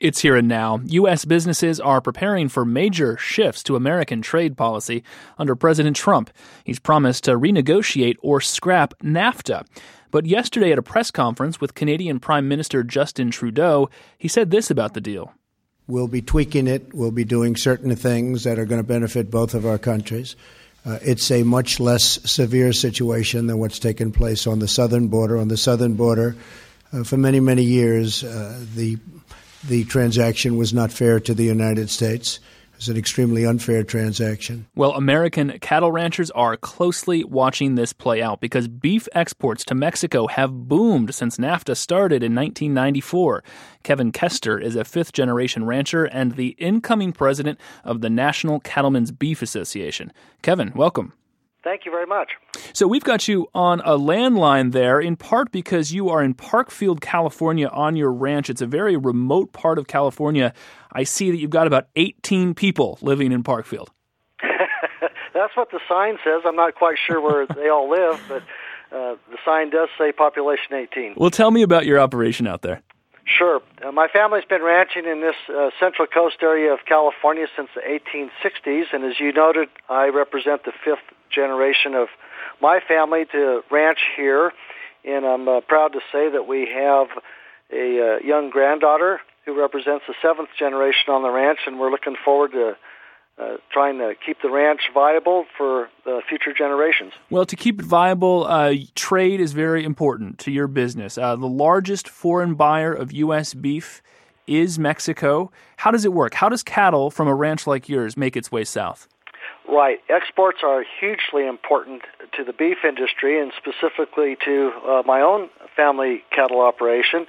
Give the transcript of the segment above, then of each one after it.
It's here and now. U.S. businesses are preparing for major shifts to American trade policy under President Trump. He's promised to renegotiate or scrap NAFTA. But yesterday at a press conference with Canadian Prime Minister Justin Trudeau, he said this about the deal. We'll be tweaking it. We'll be doing certain things that are going to benefit both of our countries. It's a much less severe situation than what's taken place on the southern border. On the southern border, for many, many years, the transaction was not fair to the United States. It was an extremely unfair transaction. Well, American cattle ranchers are closely watching this play out because beef exports to Mexico have boomed since NAFTA started in 1994. Kevin Kester is a fifth-generation rancher and the incoming president of the National Cattlemen's Beef Association. Kevin, welcome. Thank you very much. So we've got you on a landline there, in part because you are in Parkfield, California, on your ranch. It's a very remote part of California. I see that you've got about 18 people living in Parkfield. That's what the sign says. I'm not quite sure where they all live, but the sign does say population 18. Well, tell me about your operation out there. Sure. My family's been ranching in this Central Coast area of California since the 1860s, and as you noted, I represent the fifth generation of my family to ranch here, and I'm proud to say that we have a young granddaughter who represents the seventh generation on the ranch, and we're looking forward to trying to keep the ranch viable for the future generations. Well, to keep it viable, trade is very important to your business. The largest foreign buyer of U.S. beef is Mexico. How does it work? How does cattle from a ranch like yours make its way south? Right. Exports are hugely important to the beef industry and specifically to my own family cattle operation.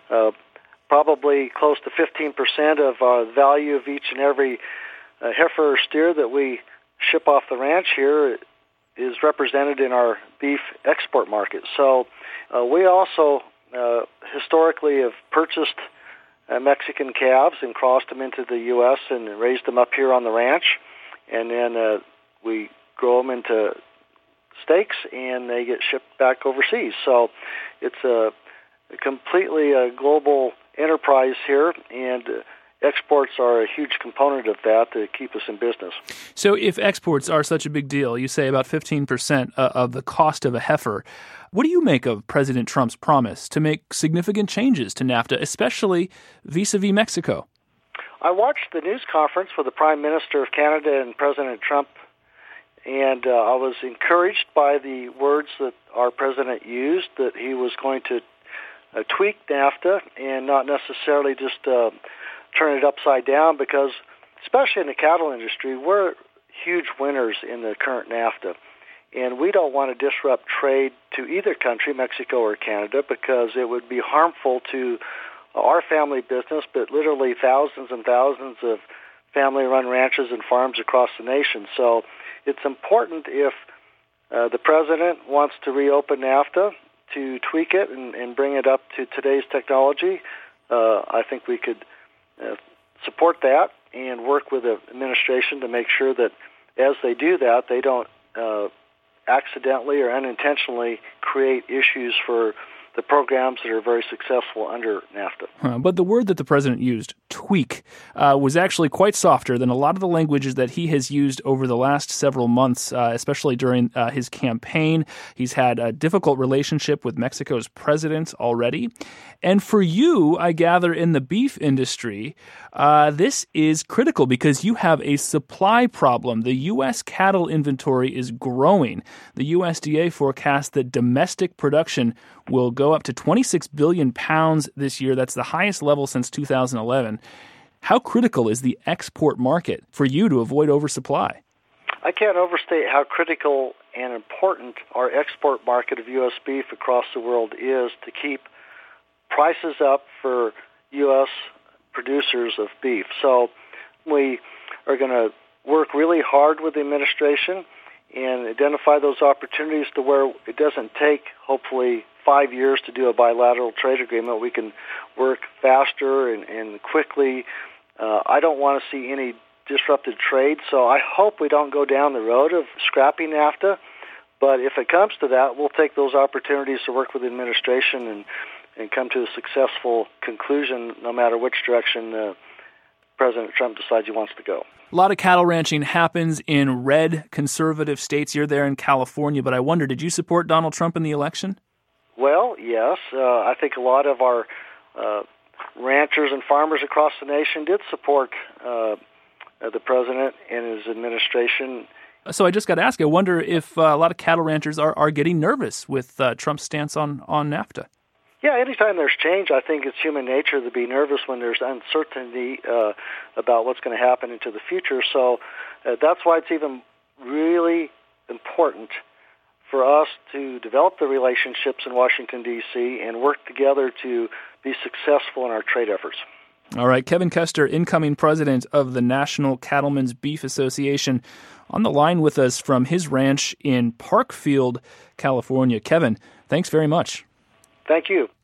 Probably close to 15% of the value of each and every heifer or steer that we ship off the ranch here is represented in our beef export market. So we also historically have purchased Mexican calves and crossed them into the U.S. and raised them up here on the ranch. And then we grow them into steaks, and they get shipped back overseas. So it's a completely global enterprise here, and exports are a huge component of that to keep us in business. So if exports are such a big deal, you say about 15% of the cost of a heifer, what do you make of President Trump's promise to make significant changes to NAFTA, especially vis-a-vis Mexico? I watched the news conference with the Prime Minister of Canada and President Trump, and I was encouraged by the words that our president used, that he was going to tweak NAFTA and not necessarily just turn it upside down, because especially in the cattle industry, we're huge winners in the current NAFTA. And we don't want to disrupt trade to either country, Mexico or Canada, because it would be harmful to our family business, but literally thousands and thousands of family-run ranches and farms across the nation. So it's important, if the president wants to reopen NAFTA, to tweak it and bring it up to today's technology. I think we could support that and work with the administration to make sure that as they do that, they don't accidentally or unintentionally create issues for the programs that are very successful under NAFTA. But the word that the president used, tweak, was actually quite softer than a lot of the languages that he has used over the last several months, especially during his campaign. He's had a difficult relationship with Mexico's president already. And for you, I gather, in the beef industry, this is critical because you have a supply problem. The U.S. cattle inventory is growing. The USDA forecasts that domestic production will go up to 26 billion pounds this year. That's the highest level since 2011. How critical is the export market for you to avoid oversupply? I can't overstate how critical and important our export market of U.S. beef across the world is to keep prices up for U.S. producers of beef. So we are going to work really hard with the administration and identify those opportunities to where it doesn't take, hopefully, 5 years to do a bilateral trade agreement. We can work faster and quickly. I don't want to see any disrupted trade, so I hope we don't go down the road of scrapping NAFTA. But if it comes to that, we'll take those opportunities to work with the administration and and come to a successful conclusion no matter which direction President Trump decides he wants to go. A lot of cattle ranching happens in red conservative states. You're there in California, but I wonder, did you support Donald Trump in the election? Well, yes. I think a lot of our ranchers and farmers across the nation did support the president and his administration. So I just got to ask, I wonder if a lot of cattle ranchers are getting nervous with Trump's stance on NAFTA. Yeah, anytime there's change, I think it's human nature to be nervous when there's uncertainty about what's going to happen into the future. So that's why it's even really important for us to develop the relationships in Washington, D.C., and work together to be successful in our trade efforts. All right, Kevin Custer, incoming president of the National Cattlemen's Beef Association, on the line with us from his ranch in Parkfield, California. Kevin, thanks very much. Thank you.